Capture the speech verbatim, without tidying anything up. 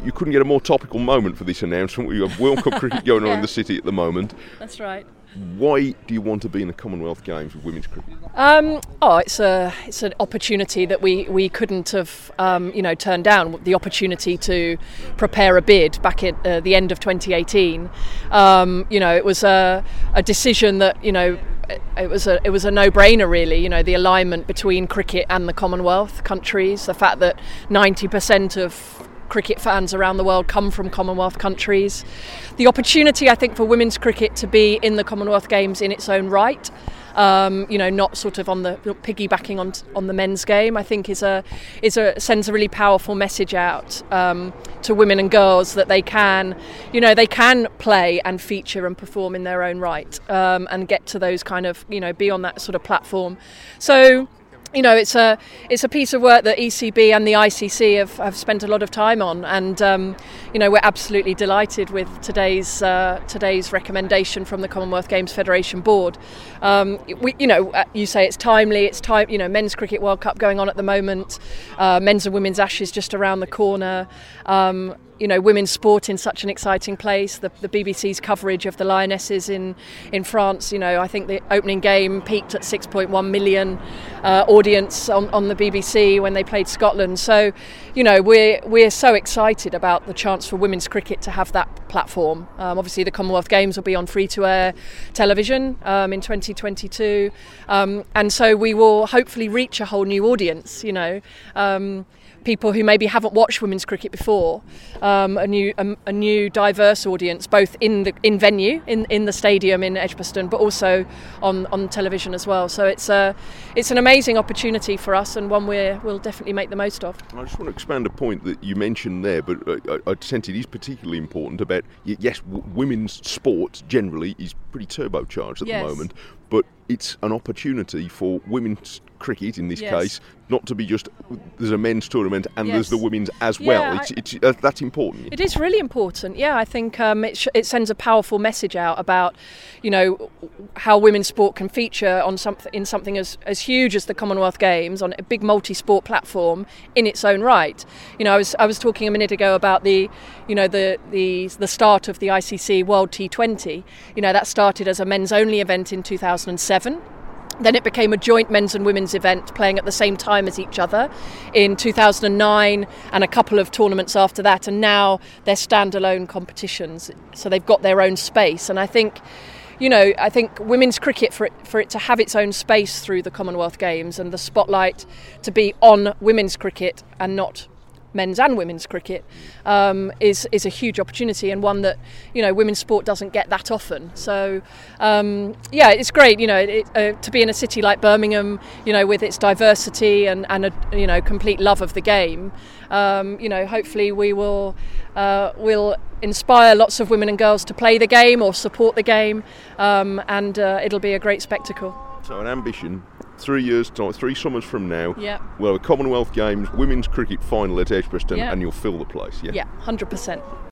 you couldn't get a more topical moment for this announcement. We have World Cup cricket going on Yeah. in the city at the moment. That's right. Why do you want to be in the Commonwealth Games with women's cricket? Um, oh, it's a it's an opportunity that we, we couldn't have um, you know turned down. The opportunity to prepare a bid back at uh, the end of twenty eighteen. Um, you know, it was a a decision that you know. It was a it was a no-brainer, really. You know, the alignment between cricket and the Commonwealth countries, the fact that ninety percent of cricket fans around the world come from Commonwealth countries, the opportunity, I think, for women's cricket to be in the Commonwealth Games in its own right. Um, you know, not sort of on the piggybacking on on the men's game, I think is a is a sends a really powerful message out um, to women and girls that they can, you know, they can play and feature and perform in their own right, um, and get to those kind of, you know, be on that sort of platform. So, you know, it's a it's a piece of work that E C B and the I C C have, have spent a lot of time on, and um, you know, we're absolutely delighted with today's uh, today's recommendation from the Commonwealth Games Federation Board. Um, we, you know, you say it's timely. It's time. You know, Men's Cricket World Cup going on at the moment. Uh, men's and women's Ashes just around the corner. Um, you know, women's sport in such an exciting place. The, the B B C's coverage of the Lionesses in, in France, you know, I think the opening game peaked at six point one million uh, audience on, on the B B C when they played Scotland. So, you know, we're we're so excited about the chance for women's cricket to have that platform. Um, obviously, the Commonwealth Games will be on free-to-air television um, in twenty twenty-two, um, and so we will hopefully reach a whole new audience. You know. Um, people who maybe haven't watched women's cricket before, um, a new a, a new diverse audience, both in the in venue in, in the stadium in Edgbaston, but also on, on television as well. So it's a it's an amazing opportunity for us, and one we we'll definitely make the most of. I just want to expand a point that you mentioned there, but I, I sense it is particularly important about, yes, w- women's sport generally is pretty turbocharged at Yes. the moment, but it's an opportunity for women's cricket, in this Yes. case, not to be just there's a men's tournament and Yes. there's the women's as Yeah, well. It's, I- it's uh, that's important. It is really important. Yeah, I think um, it, sh- it sends a powerful message out about, you know, how women's sport can feature on something in something as, as huge as the Commonwealth Games on a big multi-sport platform in its own right. You know, I was I was talking a minute ago about the, you know, the the the start of the I C C World T twenty. You know, that started as a men's only event in two thousand seven. Then it became a joint men's and women's event playing at the same time as each other in two thousand nine and a couple of tournaments after that. And now they're standalone competitions. So they've got their own space. And I think, you know, I think women's cricket, for it, for it to have its own space through the Commonwealth Games and the spotlight to be on women's cricket and not men's and women's cricket, um, is is a huge opportunity, and one that, you know, women's sport doesn't get that often. So um, yeah, it's great, you know, it, uh, to be in a city like Birmingham, you know, with its diversity and and a, you know, complete love of the game. Um, you know, hopefully we will uh, will inspire lots of women and girls to play the game or support the game, um, and uh, it'll be a great spectacle. So an ambition. Three years, time, three summers from now, Yeah. well, a Commonwealth Games women's cricket final at Edgbaston, Yeah. and you'll fill the place. Yeah. Yeah, one hundred percent.